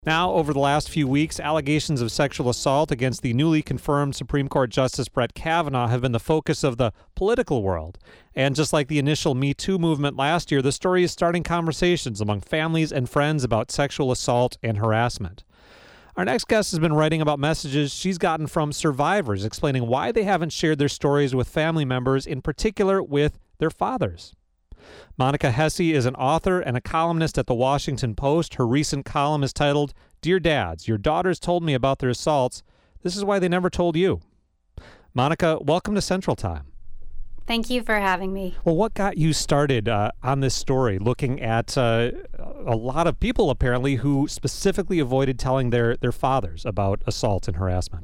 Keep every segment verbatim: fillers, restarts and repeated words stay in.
Now, over the last few weeks, allegations of sexual assault against the newly confirmed Supreme Court Justice Brett Kavanaugh have been the focus of the political world. And just like the initial Me Too movement last year, the story is starting conversations among families and friends about sexual assault and harassment. Our next guest has been writing about messages she's gotten from survivors, explaining why they haven't shared their stories with family members, in particular with their fathers. Monica Hesse is an author and a columnist at The Washington Post. Her recent column is titled, "Dear Dads, Your Daughters Told Me About Their Assaults. This is Why They Never Told You." Monica, welcome to Central Time. Thank you for having me. Well, what got you started uh, on this story, looking at uh, a lot of people, apparently, who specifically avoided telling their, their fathers about assault and harassment?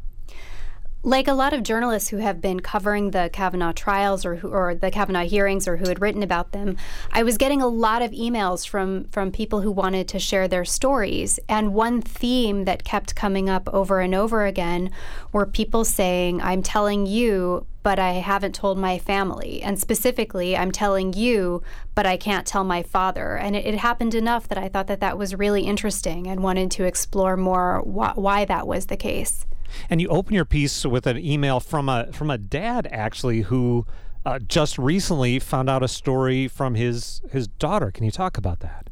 Like a lot of journalists who have been covering the Kavanaugh trials or who, or the Kavanaugh hearings or who had written about them, I was getting a lot of emails from, from people who wanted to share their stories. And one theme that kept coming up over and over again were people saying, I'm telling you, but I haven't told my family. And specifically, I'm telling you, but I can't tell my father. And it, it happened enough that I thought that that was really interesting and wanted to explore more wh- why that was the case. And you open your piece with an email from a from a dad, actually, who uh, just recently found out a story from his his daughter. Can you talk about that?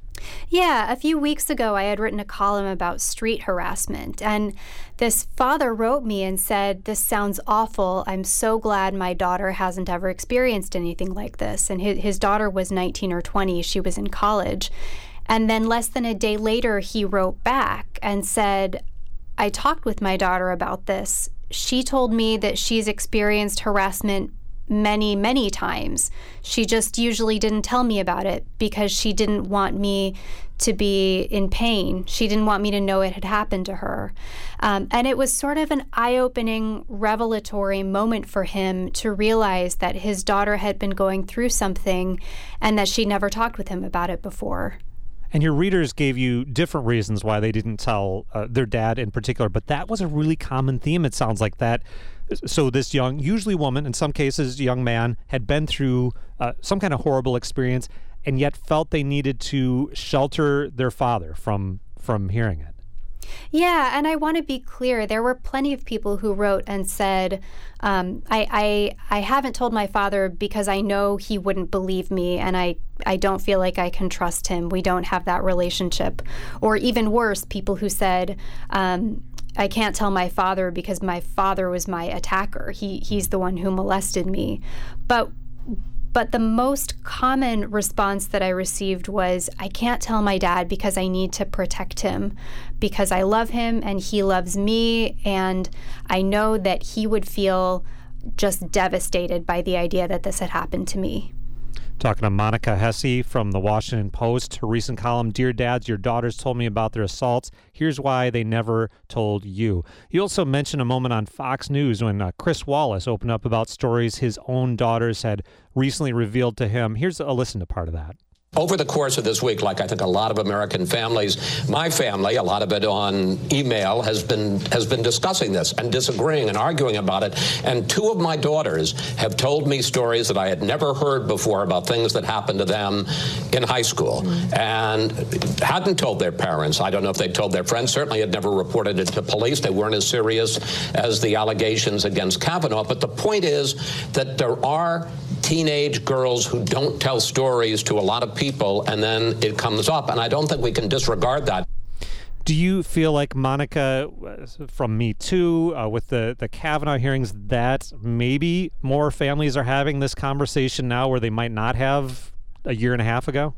Yeah, a few weeks ago, I had written a column about street harassment, and this father wrote me and said, "This sounds awful. I'm so glad my daughter hasn't ever experienced anything like this." And his, his daughter was nineteen or twenty. She was in college. And then less than a day later, he wrote back and said, I talked with my daughter about this. She told me that she's experienced harassment many, many times. She just usually didn't tell me about it because she didn't want me to be in pain. She didn't want me to know it had happened to her. Um, and it was sort of an eye-opening, revelatory moment for him to realize that his daughter had been going through something and that she never talked with him about it before. And your readers gave you different reasons why they didn't tell uh, their dad in particular, but that was a really common theme, it sounds like that. So this young, usually woman, in some cases young man, had been through uh, some kind of horrible experience and yet felt they needed to shelter their father from from hearing it. Yeah, and I want to be clear. There were plenty of people who wrote and said, um, I, I I haven't told my father because I know he wouldn't believe me, and I, I don't feel like I can trust him. We don't have that relationship. Or even worse, people who said, um, I can't tell my father because my father was my attacker. He he's the one who molested me. But But the most common response that I received was, I can't tell my dad because I need to protect him, because I love him and he loves me, and I know that he would feel just devastated by the idea that this had happened to me. Talking to Monica Hesse from The Washington Post. Her recent column, Dear Dads, Your Daughters Told Me About Their Assaults. Here's Why They Never Told You. You also mentioned a moment on Fox News when uh, Chris Wallace opened up about stories his own daughters had recently revealed to him. Here's a listen to part of that. Over the course of this week, like I think a lot of American families, my family, a lot of it on email, has been has been discussing this and disagreeing and arguing about it. And two of my daughters have told me stories that I had never heard before about things that happened to them in high school and hadn't told their parents. I don't know if they told their friends. Certainly had never reported it to police. They weren't as serious as the allegations against Kavanaugh. But the point is that there are teenage girls who don't tell stories to a lot of people, and then it comes up, and I don't think we can disregard that. Do you feel like, Monica, from Me Too, uh, with the, the Kavanaugh hearings, that maybe more families are having this conversation now where they might not have a year and a half ago?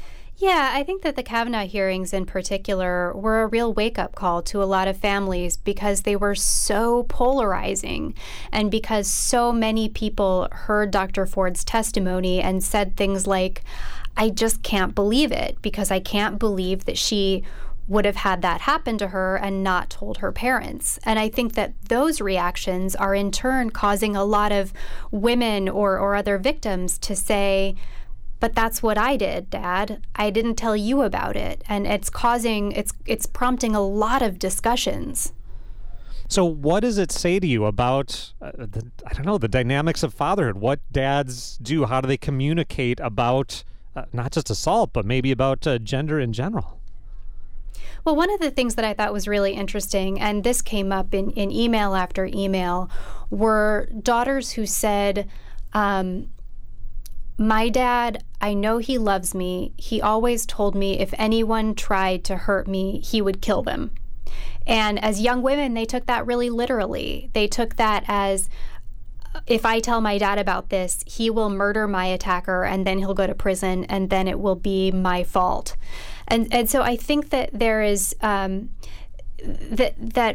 Yeah, I think that the Kavanaugh hearings in particular were a real wake-up call to a lot of families because they were so polarizing and because so many people heard Doctor Ford's testimony and said things like, I just can't believe it because I can't believe that she would have had that happen to her and not told her parents. And I think that those reactions are in turn causing a lot of women or, or other victims to say, but that's what I did, Dad. I didn't tell you about it. And it's causing, it's it's prompting a lot of discussions. So what does it say to you about, uh, the, I don't know, the dynamics of fatherhood? What dads do? How do they communicate about uh, not just assault, but maybe about uh, gender in general? Well, one of the things that I thought was really interesting, and this came up in, in email after email, were daughters who said, um, my dad, I know he loves me. He always told me if anyone tried to hurt me, he would kill them. And as young women, they took that really literally. They took that as, if I tell my dad about this, he will murder my attacker and then he'll go to prison and then it will be my fault. And and so I think that there is, um, that that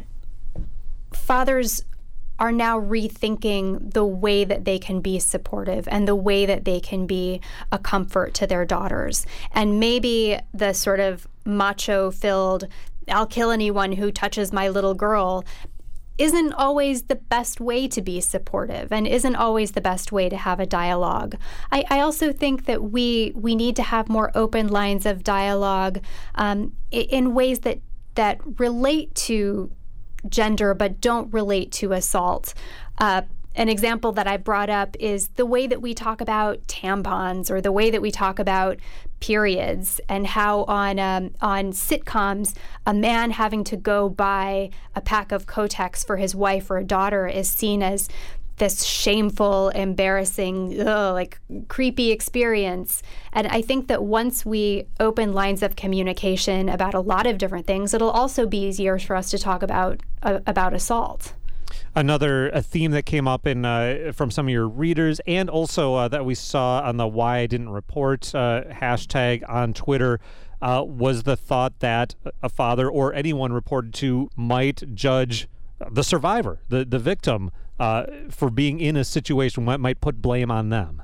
fathers are now rethinking the way that they can be supportive and the way that they can be a comfort to their daughters. And maybe the sort of macho-filled, I'll kill anyone who touches my little girl, isn't always the best way to be supportive and isn't always the best way to have a dialogue. I, I also think that we we need to have more open lines of dialogue um, in ways that that relate to gender but don't relate to assault. Uh, an example that I brought up is the way that we talk about tampons or the way that we talk about periods, and how on um, on sitcoms, a man having to go buy a pack of Kotex for his wife or a daughter is seen as this shameful, embarrassing, ugh, like creepy experience. And I think that once we open lines of communication about a lot of different things, it'll also be easier for us to talk about uh, about assault. Another a theme that came up in uh, from some of your readers, and also uh, that we saw on the Why I Didn't Report uh, hashtag on Twitter, uh, was the thought that a father or anyone reported to might judge the survivor, the, the victim, uh, for being in a situation, might, might put blame on them.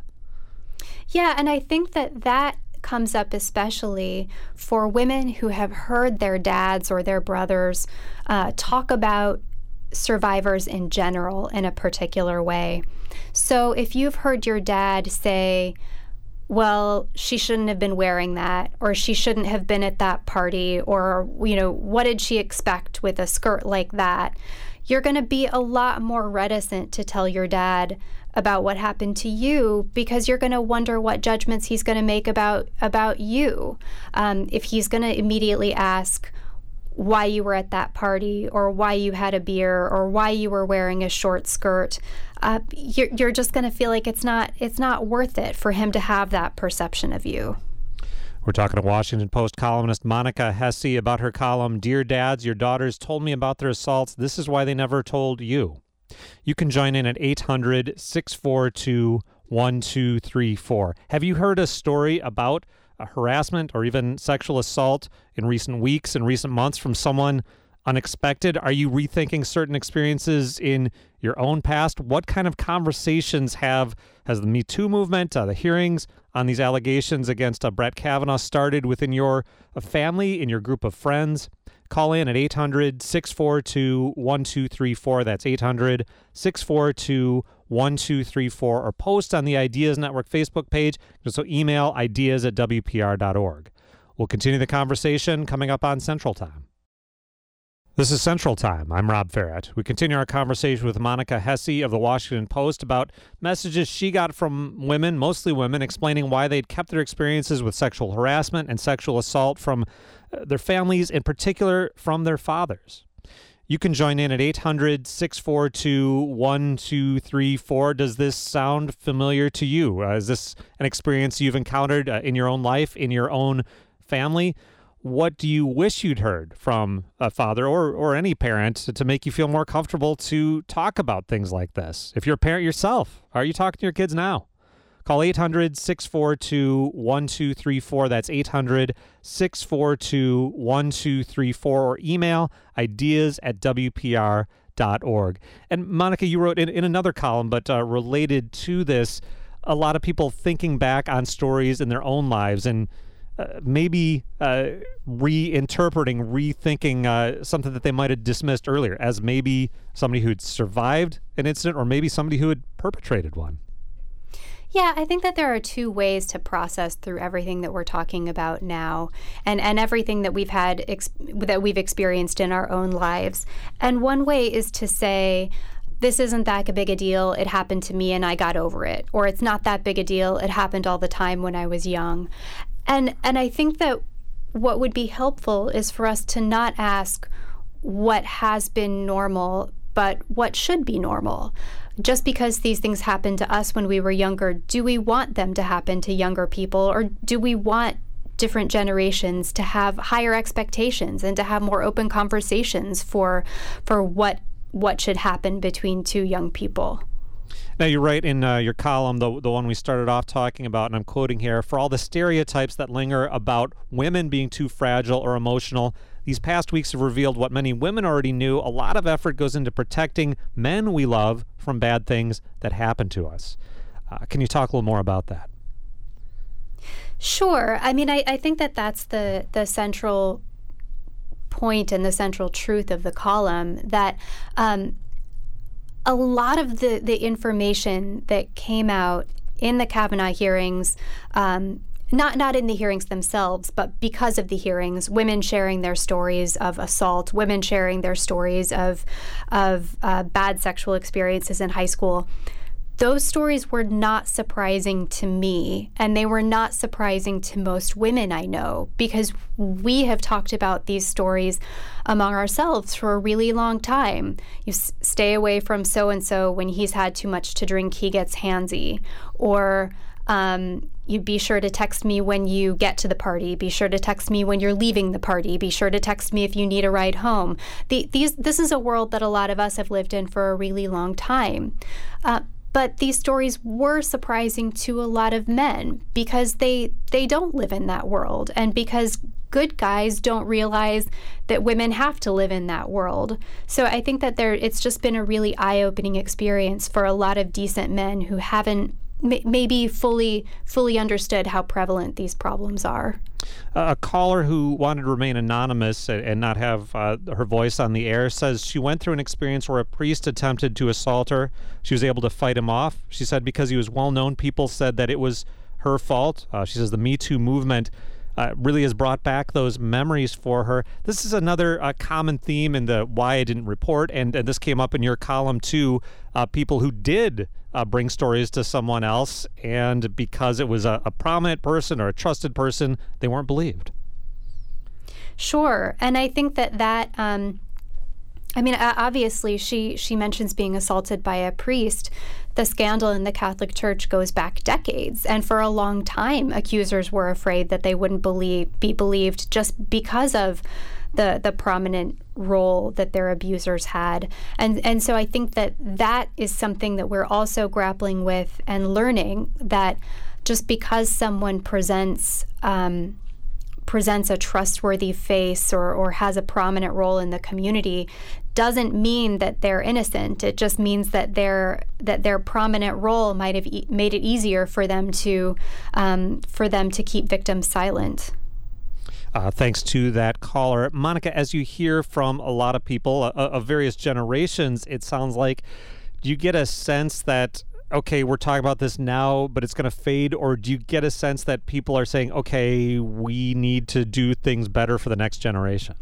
Yeah, and I think that that comes up especially for women who have heard their dads or their brothers uh, talk about survivors in general in a particular way. So if you've heard your dad say, well, she shouldn't have been wearing that, or she shouldn't have been at that party, or, you know, what did she expect with a skirt like that? You're going to be a lot more reticent to tell your dad about what happened to you, because you're going to wonder what judgments he's going to make about about you. Um, if he's going to immediately ask why you were at that party, or why you had a beer, or why you were wearing a short skirt, uh, you're, you're just going to feel like it's not it's not worth it for him to have that perception of you. We're talking to Washington Post columnist Monica Hesse about her column, Dear Dads, Your Daughters Told Me About Their Assaults. This is why they never told you. You can join in at eight hundred, six four two, one two three four. Have you heard a story about a harassment or even sexual assault in recent weeks and recent months from someone unexpected? Are you rethinking certain experiences in your own past? What kind of conversations have has the Me Too movement, uh, the hearings on these allegations against uh, Brett Kavanaugh started within your uh, family, in your group of friends? Call in at eight hundred, six four two, one two three four. That's eight hundred, six four two, one two three four. Or post on the Ideas Network Facebook page. So email ideas at W P R dot org. We'll continue the conversation coming up on Central Time. This is Central Time. I'm Rob Farrett. We continue our conversation with Monica Hesse of the Washington Post about messages she got from women, mostly women, explaining why they'd kept their experiences with sexual harassment and sexual assault from uh, their families, in particular from their fathers. You can join in at eight hundred, six four two, one two three four. Does this sound familiar to you? Uh, is this an experience you've encountered uh, in your own life, in your own family? What do you wish you'd heard from a father or, or any parent to, to make you feel more comfortable to talk about things like this? If you're a parent yourself, are you talking to your kids now? Call eight hundred, six four two, one two three four. That's eight hundred, six four two, one two three four. Or email ideas at W P R dot org. And Monica, you wrote in, in another column, but uh, related to this, a lot of people thinking back on stories in their own lives and Uh, maybe uh, reinterpreting, rethinking uh, something that they might have dismissed earlier as maybe somebody who'd survived an incident or maybe somebody who had perpetrated one. Yeah, I think that there are two ways to process through everything that we're talking about now, and, and everything that we've had ex- that we've experienced in our own lives. And one way is to say, this isn't that big a deal, it happened to me and I got over it. Or it's not that big a deal, it happened all the time when I was young. And and I think that what would be helpful is for us to not ask what has been normal, but what should be normal. Just because these things happened to us when we were younger, do we want them to happen to younger people, or do we want different generations to have higher expectations and to have more open conversations for for what what should happen between two young people? Now, you write in uh, your column, the, the one we started off talking about, and I'm quoting here, for all the stereotypes that linger about women being too fragile or emotional, these past weeks have revealed what many women already knew. A lot of effort goes into protecting men we love from bad things that happen to us. Uh, can you talk a little more about that? Sure. I mean, I, I think that that's the, the central point and the central truth of the column, that um, a lot of the, the information that came out in the Kavanaugh hearings, um, not not in the hearings themselves, but because of the hearings, women sharing their stories of assault, women sharing their stories of, of uh, bad sexual experiences in high school, those stories were not surprising to me, and they were not surprising to most women I know, because we have talked about these stories among ourselves for a really long time. You s- stay away from so-and-so when he's had too much to drink, he gets handsy. Or um, you be sure to text me when you get to the party. Be sure to text me when you're leaving the party. Be sure to text me if you need a ride home. The, these, this is a world that a lot of us have lived in for a really long time. Uh, But these stories were surprising to a lot of men because they they don't live in that world, and because good guys don't realize that women have to live in that world. So I think that there it's just been a really eye-opening experience for a lot of decent men who haven't m- maybe fully fully understood how prevalent these problems are. Uh, a caller who wanted to remain anonymous and, and not have uh, her voice on the air says she went through an experience where a priest attempted to assault her. She was able to fight him off. She said because he was well-known, people said that it was her fault. Uh, she says the Me Too movement uh, really has brought back those memories for her. This is another uh, common theme in the Why I Didn't Report, and, and this came up in your column too. Uh, people who did uh, bring stories to someone else, and because it was a, a prominent person or a trusted person, they weren't believed. Sure, and I think that that, um, I mean, obviously she, she mentions being assaulted by a priest. The scandal in the Catholic Church goes back decades, and for a long time, accusers were afraid that they wouldn't believe be believed just because of the the prominent role that their abusers had. And and so I think that that is something that we're also grappling with and learning, that just because someone presents um, presents a trustworthy face or, or has a prominent role in the community doesn't mean that they're innocent. It just means that their that their prominent role might have e- made it easier for them to um, for them to keep victims silent. Uh, thanks to that caller. Monica, as you hear from a lot of people uh, of various generations, it sounds like, do you get a sense that, okay, we're talking about this now, but it's going to fade? Or do you get a sense that people are saying, okay, we need to do things better for the next generation?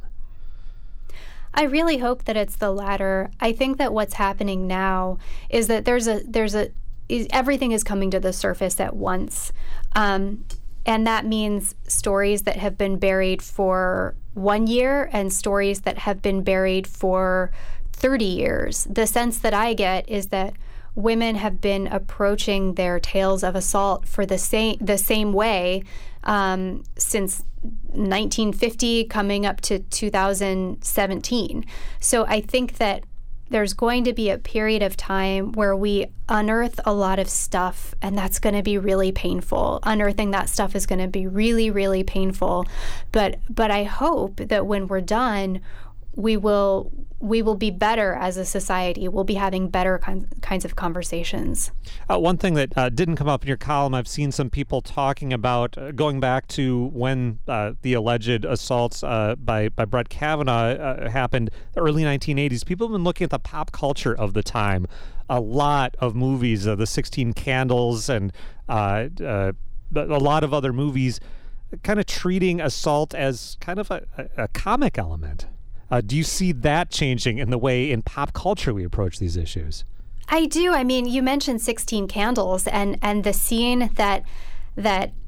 I really hope that it's the latter. I think that what's happening now is that there's a, there's a, is, everything is coming to the surface at once. Um, And that means stories that have been buried for one year and stories that have been buried for thirty years. The sense that I get is that women have been approaching their tales of assault for the same the same way um, since nineteen fifty, coming up to two thousand seventeen. So I think that there's going to be a period of time where we unearth a lot of stuff, and that's going to be really painful. Unearthing that stuff is going to be really, really painful. But but I hope that when we're done, we will we will be better as a society. We'll be having better kinds kinds of conversations. Uh, one thing that uh, didn't come up in your column, I've seen some people talking about uh, going back to when uh, the alleged assaults uh, by, by Brett Kavanaugh uh, happened, the early nineteen eighties. People have been looking at the pop culture of the time. A lot of movies, uh, the sixteen Candles and uh, uh, a lot of other movies, kind of treating assault as kind of a, a, a comic element. Uh, do you see that changing in the way in pop culture we approach these issues? I do. I mean, you mentioned sixteen Candles, and, and the scene that that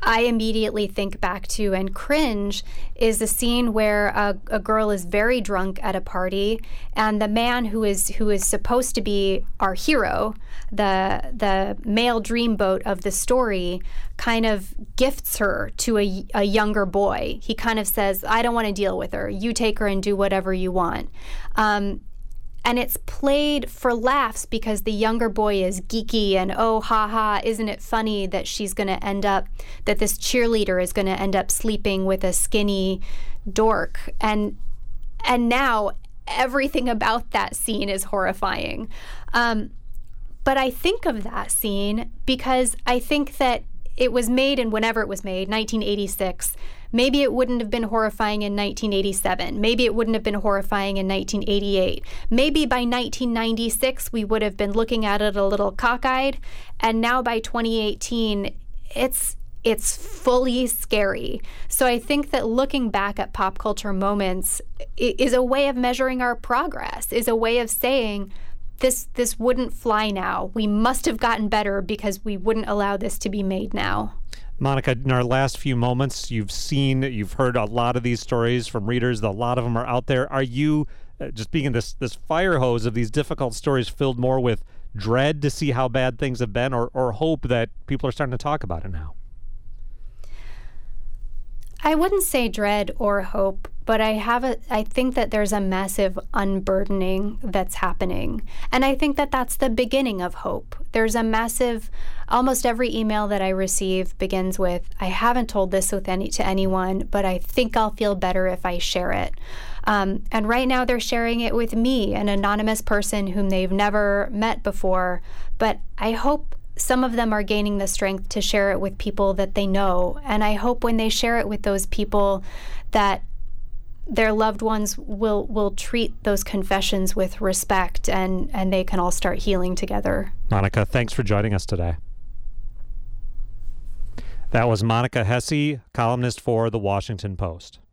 I immediately think back to and cringe is a scene where a, a girl is very drunk at a party, and the man who is who is supposed to be our hero, the the male dreamboat of the story, kind of gifts her to a, a younger boy. He kind of says, "I don't want to deal with her. You take her and do whatever you want." Um, And it's played for laughs because the younger boy is geeky and, oh, ha ha, isn't it funny that she's going to end up, that this cheerleader is going to end up sleeping with a skinny dork. And and now everything about that scene is horrifying. Um, but I think of that scene because I think that it was made in whenever it was made, nineteen eighty-six. Maybe it wouldn't have been horrifying in nineteen eighty-seven. Maybe it wouldn't have been horrifying in nineteen eighty-eight. Maybe by nineteen ninety-six, we would have been looking at it a little cockeyed. And now by twenty eighteen, it's it's fully scary. So I think that looking back at pop culture moments is a way of measuring our progress, is a way of saying, this this wouldn't fly now. We must have gotten better because we wouldn't allow this to be made now. Monica, in our last few moments, you've seen, you've heard a lot of these stories from readers. A lot of them are out there. Are you, uh, just being this this fire hose of these difficult stories, filled more with dread to see how bad things have been, or, or hope that people are starting to talk about it now? I wouldn't say dread or hope, but I have a, I think that there's a massive unburdening that's happening. And I think that that's the beginning of hope. There's a massive, almost every email that I receive begins with, I haven't told this with any to anyone, but I think I'll feel better if I share it. Um, and right now they're sharing it with me, an anonymous person whom they've never met before. But I hope some of them are gaining the strength to share it with people that they know. And I hope when they share it with those people that their loved ones will will treat those confessions with respect, and, and they can all start healing together. Monica, thanks for joining us today. That was Monica Hesse, columnist for The Washington Post.